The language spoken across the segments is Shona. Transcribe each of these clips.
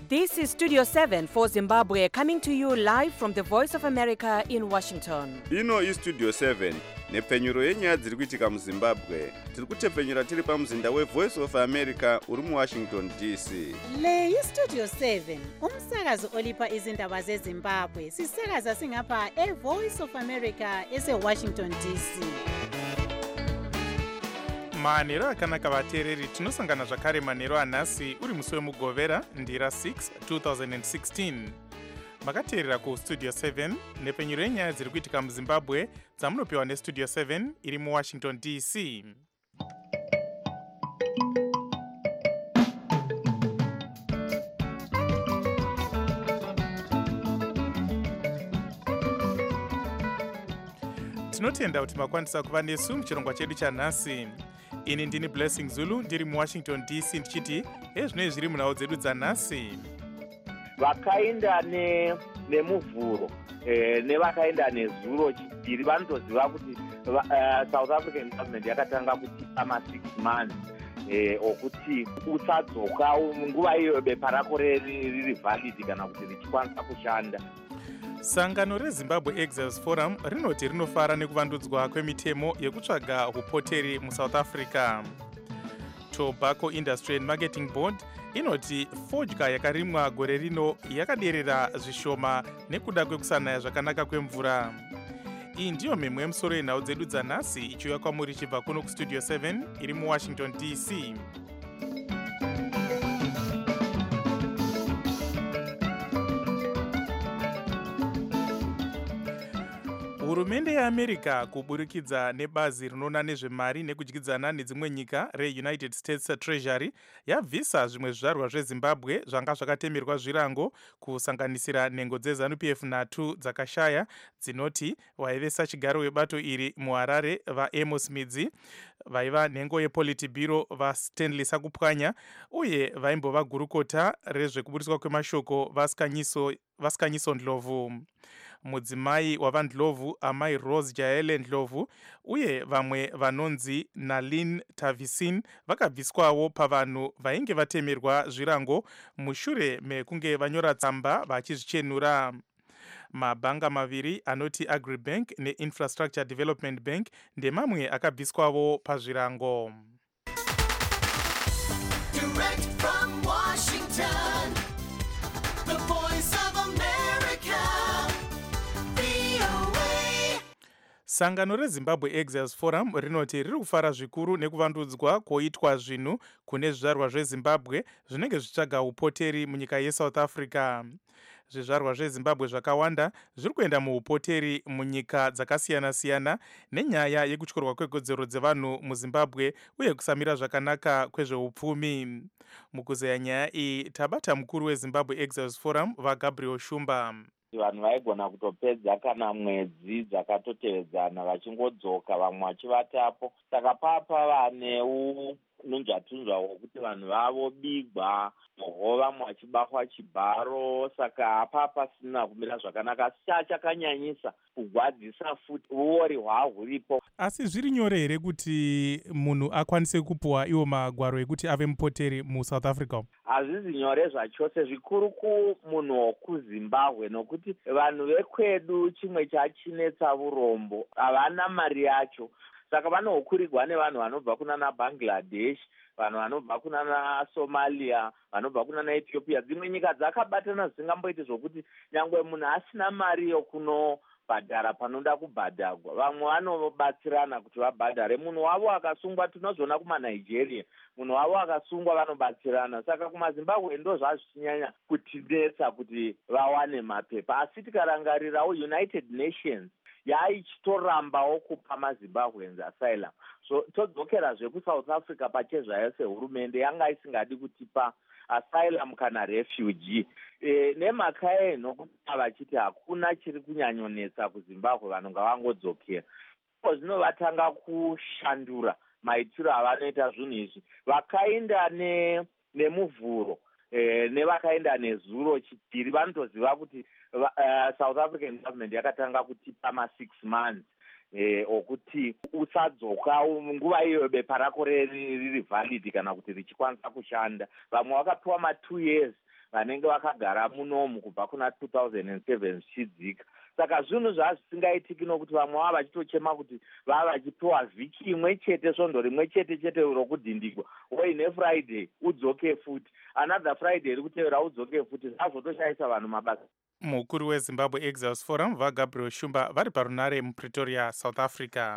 This is Studio 7 for Zimbabwe, coming to you live from the Voice of America in Washington. Ino iStudio 7 nepfenyuro yenyaya dziri kuitika muZimbabwe. Tiri kutepfenyura tiri pamuzinda weVoice of America uri muWashington DC. Le iStudio 7 umsakazo olipa izindaba zeZimbabwe. Sisakaza singapha eVoice of America eseWashington DC. manheru akanaka vateereri, tinosangana zvakare manheru anhasi uri musi wemugovera ndira 6 2016. makateerera kustudio 7 nepfenyuro yenyaya dziri kuitika muZimbabwe dzamunopiwa nestudio 7 iri muWashington DC. tinotenda kuti makwanisa kuva nesu muchirongwa chedu chanhasi. ini ndini Blessing Zulu ndiri muWashington DC ndichiti ezvinoi zviri munhau dzedu dzanhasi. vakaenda nemuvhuro nevakaenda nezuro chipiri vanotoziva kuti South African government yakatanga kutipa ma6 months okuti usadzoka nguva iyo bepa rako riri valid kana kuti richikwanisa kushanda. sangano reZimbabwe Exiles Forum rinoti rinofara nekuvandudzwa kwemitemo yekutsvaga upoteri muSouth Africa. Tobacco Industry and Marketing Board inoti fodya yakarimwa gore rino yakaderera zvishoma nekuda kwekusanaya zvakanaka kwemvura. iyi ndiyo mimwe yemusoro yenhau dzedu dzanhasi ichiuya kwamuri ichibva kuno kustudio 7 iri muWashington DC. hurumende yeAmerica kuburikidza nebazi rinoona nezvemari nekudyidzana nedzimwe nyika reUnited States Treasury yabvisa zvimwe zvizvarwa zveZimbabwe zvanga zvakatemerwa zvirango kusanganisira nhengo dzeZANU-PF nhatu dzakashaya dzinoti vaivesa chigaro webato iri muHarare vaAmos Midzi, vaiva nhengo yePolitburo vaStanley Sakupwanya uye vaimbova gurukota rezvekuburiswa kwemashoko vaSkanyiso Ndlovu. mudzimai wavaNdlovu amai Rose Jaele Ndlovu uye vamwe vanonzi Nalin Tavisin vakabviswawo pavanhu vainge vatemerwa zvirango mushure mekunge vanyora tsamba vachizvichenura. mabhanga maviri anoti Agribank neInfrastructure Development Bank ndemamwe akabviswawo pazvirango. Direct from Washington, the Voice of America, VOA. sangano reZimbabwe Exiles Forum rinoti riri kufara zvikuru nekuvandudzwa kwoitwa zvinhu kune zvizvarwa zveZimbabwe zvinenge zvichitsvaga upoteri munyika yeSouth Africa. zvizvarwa zveZimbabwe zvakawanda zviri kuenda muupoteri munyika dzakasiyana-siyana nenyaya yekutyorwa kwekodzero dzevanhu muZimbabwe uye kusamira zvakanaka kwezveupfumi. mukuzeya nyaya iyi tabata mukuru weZimbabwe Exiles Forum vaGabriel Shumba. vanhu vaigona kutopedza kana mwedzi dzakatotevedzana vachingodzoka vamwe vachivatapo, saka papa vaneu nunzvatunzva wokuti vanhu vavo bigwa moho vamwe vachibakwa chibharo, saka apapa sina kumira zvakanaka. asi chakanyanyisa kugwadzisa futi uori hwahuripo. asi zviri nyore here kuti munhu akwanise kupuwa iwo magwaro ekuti ave mupoteri muSouth Africa? hazvizi nyore zvachose, zvikuru kumunhu wokuZimbabwe, nokuti vanhu vekwedu chimwe chachinetsa urombo, havana mari yacho, saka vanokurigwa nevanhu vanobva kunana Bangladesh, vanhu vanobva kunana Somalia, vanobva kunana Ethiopia. dzimwe nyika dzakabatana zvisingamboiti zvokuti nyangwe munhu asina mari yokunobhadhara panoda kubhadharwa, vamwe vanobatsirana kuti vabhadhare. munhu wavo akasungwa, tinozviona kumaNigeria, munhu wavo akasungwa vanobatsirana. saka kumaZimbabwe ndo zvazvichinyanya kutinetsa kuti vawane mapepa. asi tikarangarirawo United Nations yaichitorambawo kupa maZimbabweans asylum. so todzokerazve kuSouth Africa pachezvayo sehurumende yanga isingadi kutipa asylum kana refugee. nemhaka yei nokuti vachiti hakuna chiri kunyanyonetsa kuZimbabwe, vanhu ngavangodzokera. zvino vatanga kushandura maitiro avanoita zvinhu izvi. vakaenda nemuvhuro nevakaenda nezuro chipiri vanotoziva kuti South African government yakatanga kutipa ma6 months okuti usadzoka nguva iyo bepa rako riri valid kana kuti richikwanisa kushanda. vamwe vakapiwa ma2 years, vanenge vakagara munomu kubva kuna 2007 zvichidzika. Saka zvinhu zvazvisingaitiki nokuti vamwe vava vachitochema kuti vava vachipiwa vhiki imwe chete, svondo rimwe chete rokudhindikwa, woine Friday udzoke futi, another Friday iri kutevera udzoke futi, zvazvotoshaisa vanhu mabasa. Mukuru weZimbabwe Exiles Forum vaGabriel Shumba vari parunare muPretoria, South Africa.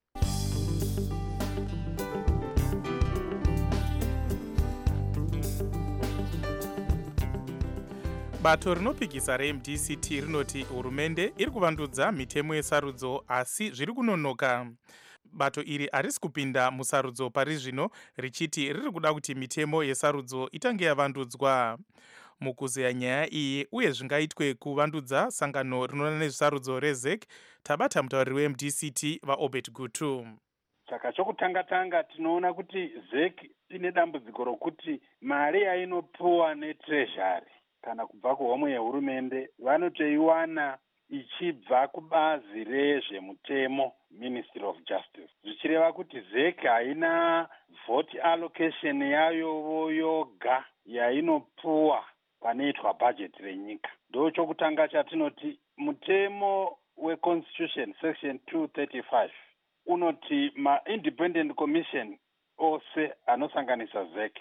Bato rinopikisa reMDCT rinoti hurumende iri kuvandudza mitemo yesarudzo asi zviri kunonoka. Bato iri harisi kupinda musarudzo pari zvino, richiti riri kuda kuti mitemo yesarudzo itange yavandudzwa. Mukuzeya nyaya iyi uye zvingaitwe kuvandudza sangano rinoona nezvesarudzo reZEC, tabata mutauriri weMDCT vaObert Gutu. Saka chokutanga tinoona kuti ZEC ine dambudziko rokuti mari yainopuwa neTreasury kana kubva kuhomwe yehurumende vanotoiwana ichibva kubazi rezvemutemo, Ministry of Justice. Zvichireva kuti ZEC haina vote allocation yayo yoga yainopuwa panoitwa budget renyika. Ndo chokutanga chatinoti mutemo weConstitution section 235 unoti ma-independent commission ose anosanganisa ZEC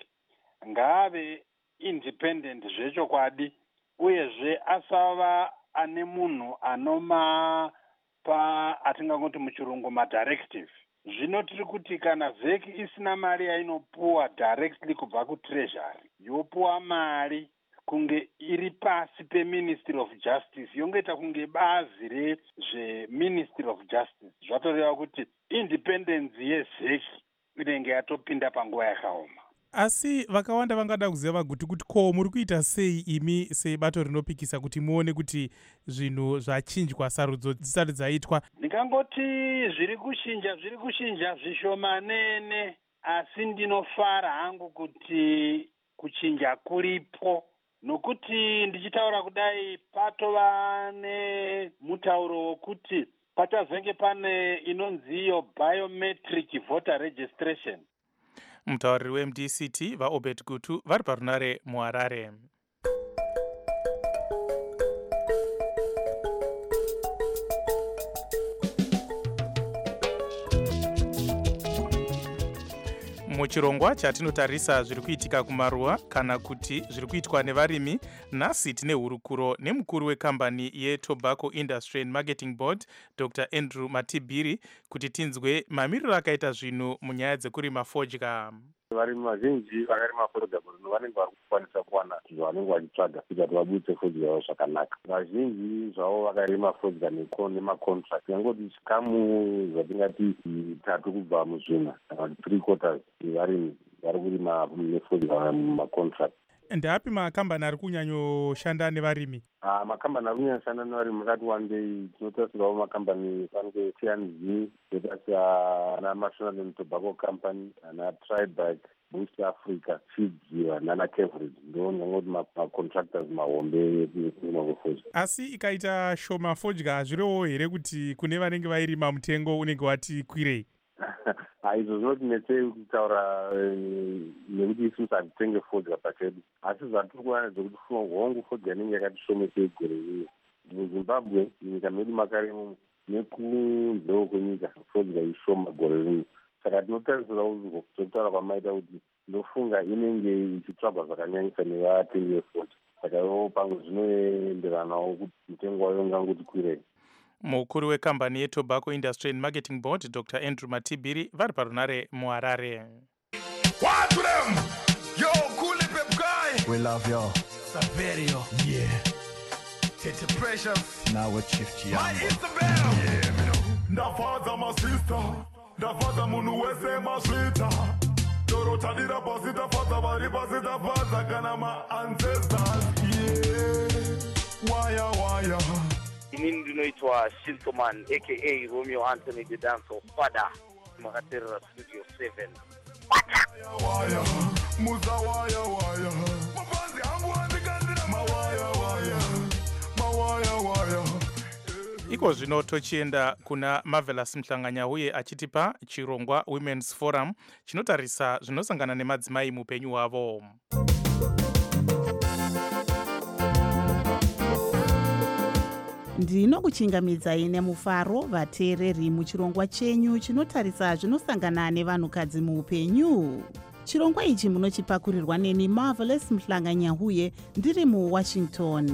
ngaave independent zvechokwadi, uyezve asava ane munhu anomapa atingangoti muchirungu madirective. Zvino tiri kuti kana ZEC isina mari yainopuwa directly kubva kuTreasury, yopuwa mari kunge iri pasi peMinistry of Justice, yongoita kunge bazi rezveMinistry of Justice, zvatoreva kuti independence yeZEC inenge yatopinda panguva yakaoma. Asi vakawanda vangada kuziva vaGutu kuti ko muri kuita sei imi sebato rinopikisa kuti muone kuti zvinhu zvachinjwa sarudzo dzisati dzaitwa? Ndingangoti zviri kushinja zvishomanene, asi ndinofara hangu kuti kuchinja kuripo, nokuti ndichitaura kudai patova nemutauro wokuti pachazenge pane inonziyo biometric voter registration. Mutauriri weMDCT vaObert Gutu vari parunare muHarare. Muchirongwa chatinotarisa zviri kuitika kumaruwa kana kuti zviri kuitwa nevarimi, nhasi tine hurukuro nemukuru wekambani yeTobacco Industry and Marketing Board Dr. Andrew Matibiri kuti tinzwe mamiriro akaita zvinhu munyaya dzekurima fodya. Varimi vazhinji vakarima fodya vanenge vari kukwanisa kuwana zvavanenge vachitsvaga kuita kuti vabudise fodya yavo zvakanaka. Vazhinji zvavo vakarima fodya nemacontract, yangoti chikamu zvatingati 3 kubva muzvina kana 3/4 yevarimi vari kurima nefodya mumacontract. Ndapi makambani ari kunyanyoshanda nevarimi? Makambani ari kunyanyashanda nevarimi makati wandei. Tinotarisirawo makambani pange TNZ, totarisa ana National and Tobacco Company, ana Tribeca, Boost Africa, Fidziwa nana Kevridge. Ndo nyangoti macontractors mahombe ekurima kwefodya. Asi ikaita shoma fodya, hazvirewo here kuti kune vanenge vairima mutengo unenge wati kwirei? Izvo zvinotinetsei kutaura nekuti isusu hatitenge fodya pachedu, asi zvatiri kuwana dzekuti hongu fodya inenge yakati shomesei gore rino. MuZimbabwe munyika medu makarimo nekunzewo kwenyika fodya ishoma gore rino. Saka tinotarisirawo kutaura kwamaita kuti ndofunga inenge ichitsvagwa zvakanyanyisa nevatengi vefodya. Saka ivo pamwe zvinoenderanawo kuti mutengo wayo ungangoti kwirei. Mukuru wekambani yeTobacco Industry and Marketing Board Dr. Andrew Matibiri vari parunare muHarare. What to them? Yo, cool pep guy. We love you. Saverio. Yeah. Tete Precious. Now with Chief My Chiambo. Isabel. Yeah, me know. Ndafaza my sister, ndafaza munu wese maswita. Dorota dira pasita faza bari pasita faza kana my ancestors. Yeah, waya. Inini ndinoitwa Shintoman aka Romeo Anthony the Dancer Father makaterera Studio 7. Waya, muza waya. Mapanzi hangu andikandira mawaya. Iko zvino tochienda kuna Marvelous Mhlanganya uye achitipa chirongwa Women's Forum chinotarisa zvinosangana nemadzimai mupenyu hwavo. Ndinokuchingamidzai nemufaro vateereri muchirongwa chenyu chinotarisa zvinosangana nevanhukadzi muupenyu. Chirongwa ichi munochipakurirwa neni Marvelous Mhlanganyahuye ndiri muWashington.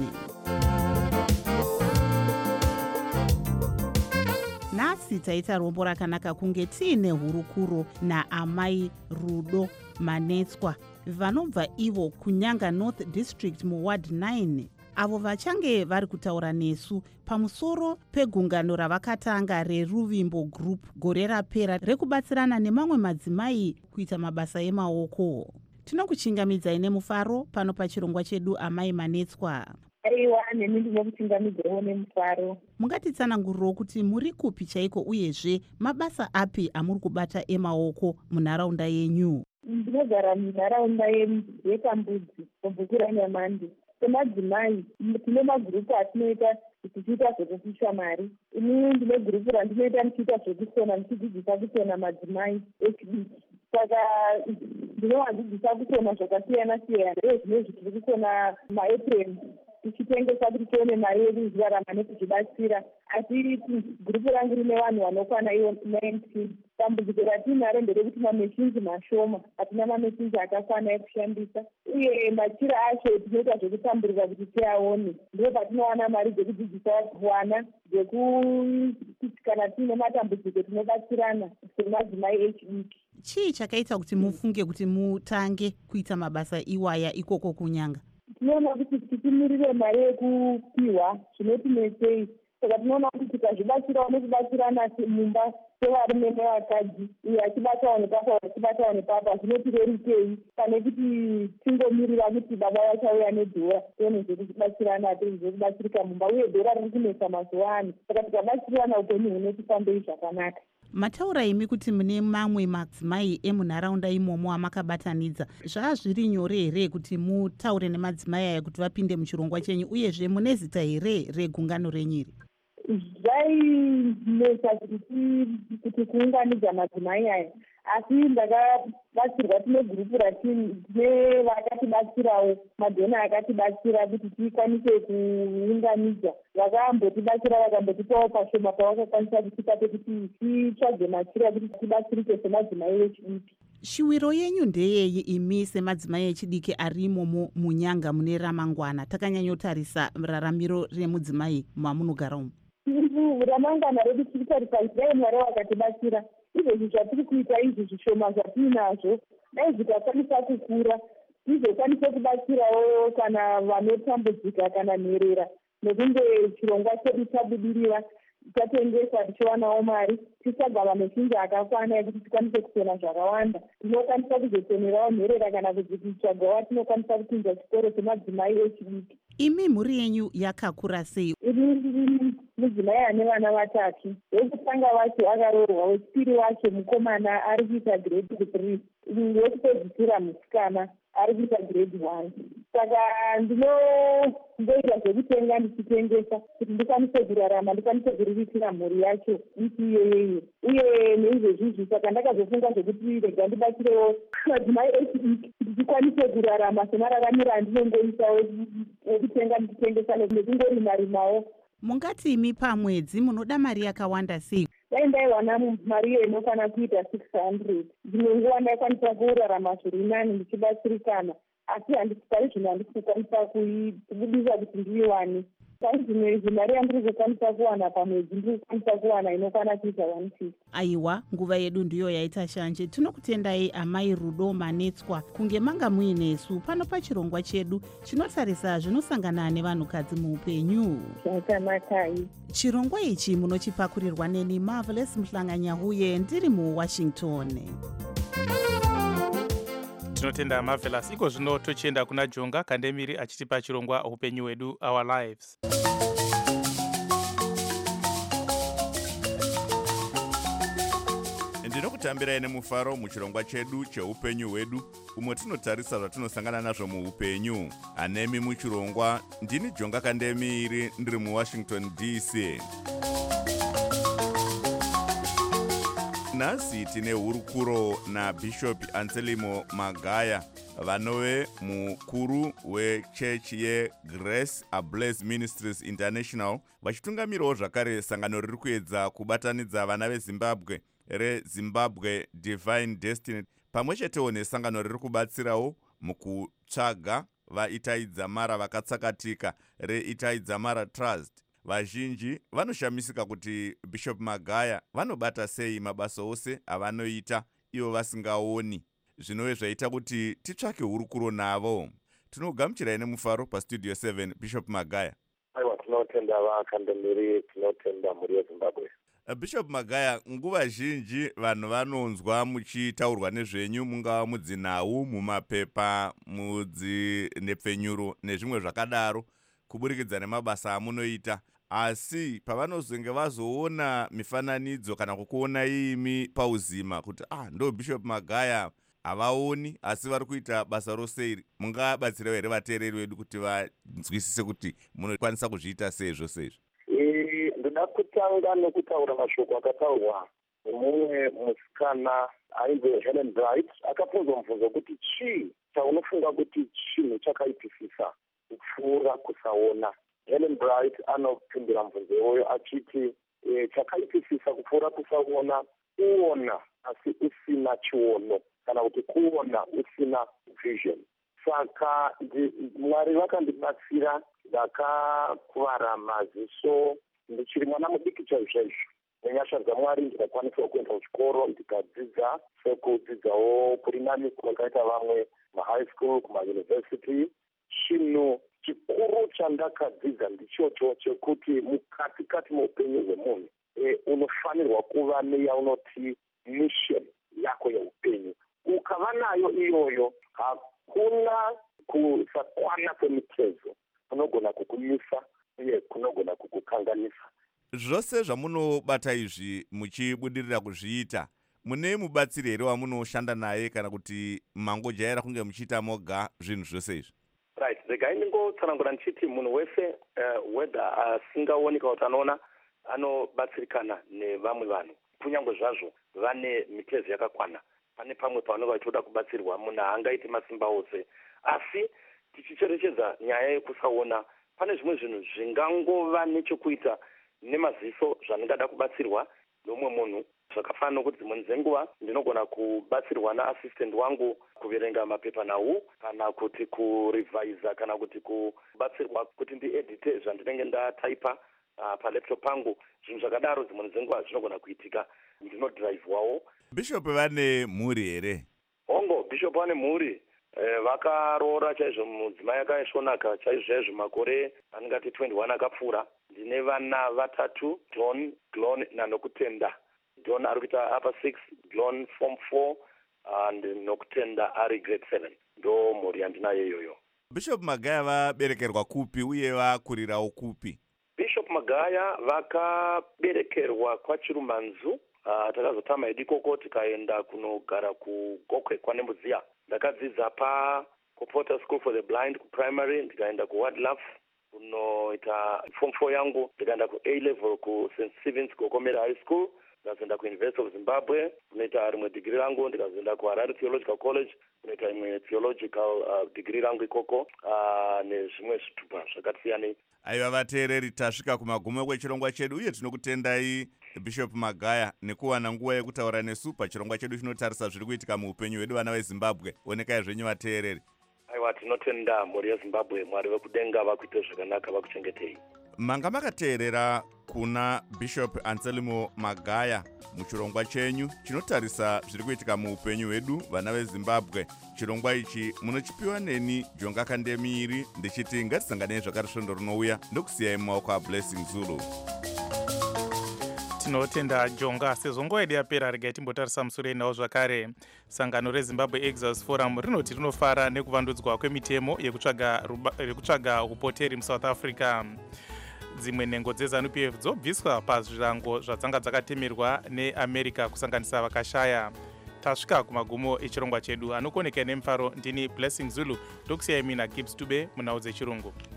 Nhasi taita rombo rakanaka kunge tiine hurukuro naamai Rudo Manetswa vanobva ivo kuNyanga North District muWard 9, avo vachange vari kutaura nesu pamusoro pegungano ravakatanga reRuvimbo Group gore rapera rekubatsirana nemamwe madzimai kuita mabasa emaoko. Tinokuchingamidzai nemufaro pano pachirongwa chedu amai Manetswa. Aiwa, neni ndinokuchingamidzawo nemufaro. Mungatitsananguriro kuti muri kupi chaiko uyezve mabasa api amuri kubata emaoko munharaunda yenyu? Ndinogara munharaunda yeKambudzi mubvukira Nyamandi. Semadzimai tine magurupu atinoita tichiita zvekupisa mari. Inini ndine gurupu randinoita ndichiita zvekusona, ndichidzidzisa kusona madzimai echidiki. Saka ndinovadzidzisa kusona zvakasiyana siyana. Zvinezvi tiri kusona maepureni tichitengesa kuti tione mari yekuzvirarama nekuzvibatsira. Asi gurupu rangu rine vanhu vanokwana ivo 19. Dambudziko ratinaro nderekuti mameshinzi mashoma, hatina mameshinzi akakwana ekushandisa, uye machira acho tinoita zvekutamburira kuti tiaone. Ndipo patinowana mari dzekudzidzisa vana, dzekuti kana tiine matambudziko tinobatsirana semadzimai echidiki. Chii chakaita kuti mufunge kuti mutange kuita mabasa iwaya ikoko kuNyanga? Tinoona kuti tichimirire mari yekupiwa zvinotinetsei. Saka tinoona kuti tikazvibatsirawo nekubatsirana mumba sevarume nevakadzi, uye achibatawo nepapa achibatawo nepapa, zvinotirerukei pane kuti tingomirira kuti baba vachauya nedhora tione zvekubatsirana, zvekubatsirika mumba, uye dhora riri kunetsa mazuva ano. Saka tikabatsirana upenyu hunotifambei zvakanaka. Mataura imi kuti mune mamwe madzimai emunharaunda imomo amakabatanidza. Zvazviri nyore here kuti mutaure nemadzimai aya kuti vapinde muchirongwa chenyu, uyezve mune zita here regungano renyiri? Zvainetsa kuti kuunganidza madzimai aya, asi ndakabatsirwa. Tine gurupu ratine vakatibatsirawo, madhona akatibatsira kuti tikwanise kuunganidza. Vakambotibatsira vakambotipawo pashoma pavakakwanisa kutika pekuti titsvage machira kuti tibatsirike semadzimai echidiki. Shiwiro yenyu ndeyeyi imi semadzimai echidiki ari imomo muNyanga mune ramangwana? Takanyanyotarisa raramiro remudzimai mamunogara umo. Ramangwana redu tiritarisa kuti dai Mwari vakatibatsira, izvezvi zvatiri kuita izvi zvishoma zvatinazvo, dai zvikakwanisa kukura tizokwanisa kubatsirawo kana vanotambudzika kana nherera, nekunge chirongwa chedu chabudirira, tatengesa tichiwanawo mari, tisagara mechinji akakwana ekuti tikwanise kusona zvakawanda. Tinokwanisa kuzosonerawo nherera kana kudzitsvagawo tinokwanisa kupinza chikoro semadzimai echidiki. Imi mhuri yenyu yakakura sei? Ini mudzimai ane vana vatatu. Wekutanga wacho akaroorwa, wechipiri wacho mukomana ari kuita grade 3, wekupedzisira musikana ari kuita grade 1. Saka ndinoita zvekutenga ndichitengesa kuti ndikwanise kurarama, ndikwanise kuriritira mhuri yacho iti iyoyo. Uye neizvezvizvi saka ndakazofunga zvekuti rega ndibatsirewo madzimai echidiki kuti tikwanise kurarama semararamiro andinongoitawo ekutenga ndichitengesa nekungorimawo. Mungati imi pamwedzi munoda mari yakawanda sei? Dai ndaiwana mari iyo inokwana kuita 600, dzimwe nguva ndaikwanisa kurarama zviri nani ndichibatsirikana, asi pari zvino handisi kukwanisa kubudisa kuti ndiiwane. Pari zvino mari yandiri kukwanisa kuwana pamwedzi ndiri kukwanisa kuwana inokwana kuita 150. Aiwa, nguva yedu ndiyo yaita shanje. Tinokutendai amai Rudo Manetswa kunge manga muinesu pano pachirongwa chedu chinotarisa zvinosangana nevanhukadzi muupenyu. Zvakanaka. Chirongwa ichi munochipakurirwa neni Marvelous Mhlanganyahuye ndiri muWashington. Tinotenda Marvelous. Iko zvino tochienda kuna Jonga Kandemiri achitipa chirongwa upenyu hwedu, Our Lives. Ndinokutambirai nemufaro muchirongwa chedu cheupenyu hwedu, umwe tinotarisa zvatinosangana nazvo muupenyu. Anemi muchirongwa ndini Jonga Kandemiri ndiri muWashington DC. Nhasi tine hurukuro naBishop Anselmo Magaya vanove mukuru wechechi yeGrace Ablaze Ministries International vachitungamirawo zvakare sangano riri kuedza kubatanidza vana veZimbabwe reZimbabwe Divine Destiny, pamwe chetewo nesangano riri kubatsirawo mukutsvaga vaitaidzamara vakatsakatika reitaidzamara Trust. Vazhinji vanoshamisika kuti Bishop Magaya vanobata sei mabasa ose avanoita ivo vasingaoni, zvinove zvaita kuti titsvake hurukuro navo. Tinogamuchirai nemufaro pastudio 7 Bishop Magaya. Aiwa, tinotenda vakandemiri, tinotenda mhuri yeZimbabwe. Bishop Magaya, nguva zhinji vanhu vanonzwa muchitaurwa nezvenyu, mungava mudzinhau, mumapepa, mudzinepfenyuro nezvimwe zvakadaro, kuburikidza nemabasa amunoita. Asi pavanozenge vazoona mifananidzo kana kukuona imi pauzima kuti ndo Bishop Magaya, havaoni asi vari kuita basa rosei, mungabatsira here vateereri vedu kuti vanzwisise kuti munokwanisa kuzviita sei zvose izvi? Ndoda kutanga nekutaura mashoko akataurwa nemumwe musikana ainzi Helen Bright. Akabvunzwa mubvunzo kuti chii chaunofunga kuti chinhu chakaipisisa kupfuura kusaona. Helen Bright anopindura mubvunzo iwoyo achiti chakaipisisa kupfuura kusaona kuona asi usina chiono, kana kuti kuona usina vision. Saka Mwari vakandibatsira, ndakakuvara maziso ndichiri mwana mudiki chaizvo. Nenyasha dzaMwari ndikakwanisawo kuenda kuchikoro ndikadzidza sekudzidzawo kuri nani kwakaita vamwe mahigh school, kumayunivhesiti. Chinhu chikuru chandakadzidza ndichocho chekuti mukati muupenyu hwemunhu unofanirwa kuva neyaunoti mission yako yeupenyu. Ukava nayo iyoyo, hakuna kusakwana kwemitezo kunogona kukumisa uye kunogona kukukanganisa. Zvose zvamunobata izvi muchibudirira kuzviita, mune mubatsiri here wamunoshanda naye kana kuti mangojaira kunge muchiita moga zvinhu zvose izvi? Right, regai ndingotsanangura ndichiti munhu wese whether asingaoneka kuti anoona anobatsirikana nevamwe vanhu, kunyange zvazvo vane mitezo yakakwana. Pane pamwe pavanenge vachitoda kubatsirwa, munhu haangaiti masimba ose. Asi tichicherechedza nyaya yekusaona, pane zvimwe zvinhu zvingangova nechekuita nemaziso zvandingada kubatsirwa nomwe munhu. Zvakafanana nokuti dzimwe dzenguva ndinogona kubatsirwa naassistant wangu kuverenga mapepa nhau, kana kuti kurevisa, kana kuti kubatsirwa kuti ndiedite zvandinenge ndataipa palaptop pangu. Zvinhu zvakadaro dzimwe dzenguva zvinogona kuitika, ndinodhiraivhwawo. Bishop vane mhuri here? Hongo, Bishop vane mhuri. Vakaroora chaizvo, mudzimai akaisvonaka chaizvo, makore aningati 21 akapfuura. Ndine vana vatatu, John, Glon naNokutenda. John ari kuita upper 6, Glon form 4, and Nokutenda ari grade 7. Ndo mhuri yandinayo iyoyo. Bishop Magaya vaberekerwa kupi uye vakurirawo kupi? Bishop Magaya vakaberekerwa kwaChirumanzu. Takazotama idikoko tikaenda kunogara kuGokwe kwaNembudziya. Ndakadzidza kuPorter School for the Blind kuprimary, ndikaenda kuWadlaf kunoita form 4 yangu, ndikaenda kuA-level kuSt Stephen's Gokomera High School, ndikazoenda kuUniversity of Zimbabwe kunoita rimwe degree rangu, ndikazoenda kuHarare Theological College kunoita imwe theological degree rangu ikoko, nezvimwe zvitupa zvakasiyana. Aiva vateereri, tasvika kumagumo kwechirongwa chedu uye tinokutendai Bishop Magaya nekuwana nguva yekutaura nesu pachirongwa chedu chinotarisa zviri kuitika muupenyu hwedu vana veZimbabwe. Onekai zvenyu vateereri. Aiwa, tinotenda mhuri yeZimbabwe, Mwari vekudenga vakuite zvakanaka, vakuchengetei. Manga makateerera kuna Bishop Anselmo Magaya muchirongwa chenyu chinotarisa zviri kuitika muupenyu hwedu vana veZimbabwe. Chirongwa ichi munochipiwa neni Jonga Kandemiri, ndichiti ngatisanganei zvakare svondo rinouya ndokusiyai mumaoko aBlessing Zulu. Tinotenda Jonga. Sezvo nguva yedu yapera, regai timbotarisa musure nawo zvakare. Sangano reZimbabwe Exodus Forum rinoti rinofara nekuvandudzwa kwemitemo yekutsvaga upoteri muSouth Africa. Dzimwe nhengo dzeZANU-PF dzobviswa pazvirango zvadzanga dzakatemerwa neAmerica kusanganisa vakashaya. Tasvika kumagumo echirongwa chedu. Anokoneka nemufaro ndini Blessing Zulu, ndokusiyai mina Gibbs Tube munhau dzechirungu.